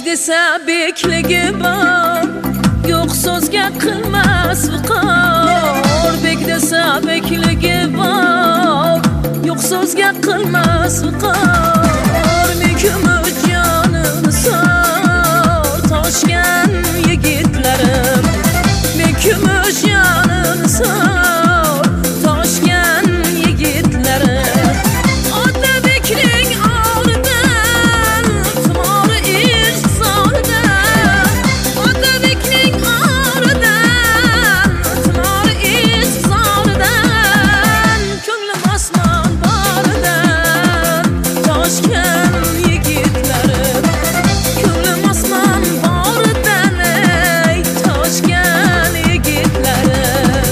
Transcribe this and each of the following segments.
desa bekligi bor, yo'q so'zga qilmas viqor. Bek desa bekligi bor, yo'q so'zga qilmas viqor. Men kumush jonini sor toshgan yigitlarim, men kumush jonini sor toshgan yigitlarim. Ota bekling oldidan tumori ish solidan, ota bekling oldidan tumori ish solidan. Ko'nglim osmon boridan toshgan yigitlarim, ko'nglim osmon boridan ey toshgan yigitlarim.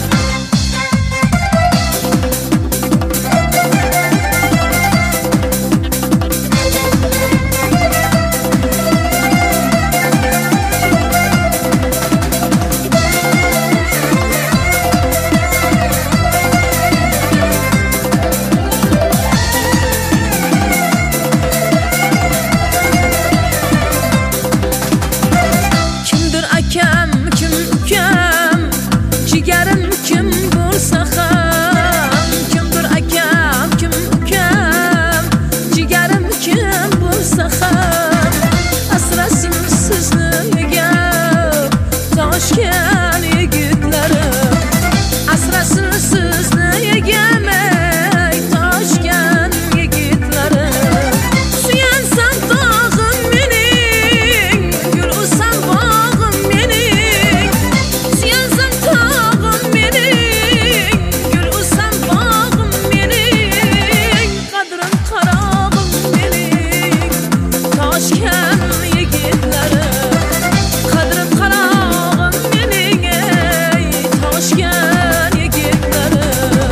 Kimdir akam, kim ukam, jigarim kim bo'lsa ham. Kimdir akam, kim ukam, jigarim kim bo'lsa ham. Asrasin sizni yigab toshgan yigitlarim, asrasin sizni yegamay toshgan yigitlarim. Suyansam tog'im mening, gul o'sam bog'im mening. Suyansam tog'im mening, gul o'sam bog'im mening. Qadrim qarog'im mening, toshgan yigitlarim. Qadrim qarog'im mening, ey toshgan yigitlarim.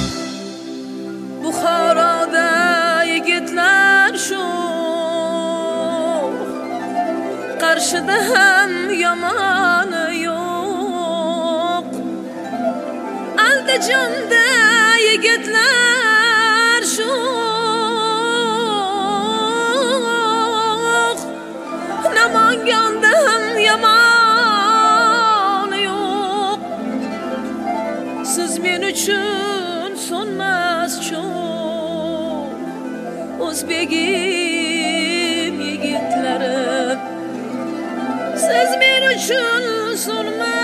Buxoroda yigitlar sho'x, Qarshida ham yomoni yo'q. Andijonda yigitlar sho'x, Namanganda ham yomoni yo'q. Siz men uchun so'nmas cho'g', o'zbegim yigitlarim. Siz men uchun so'nmas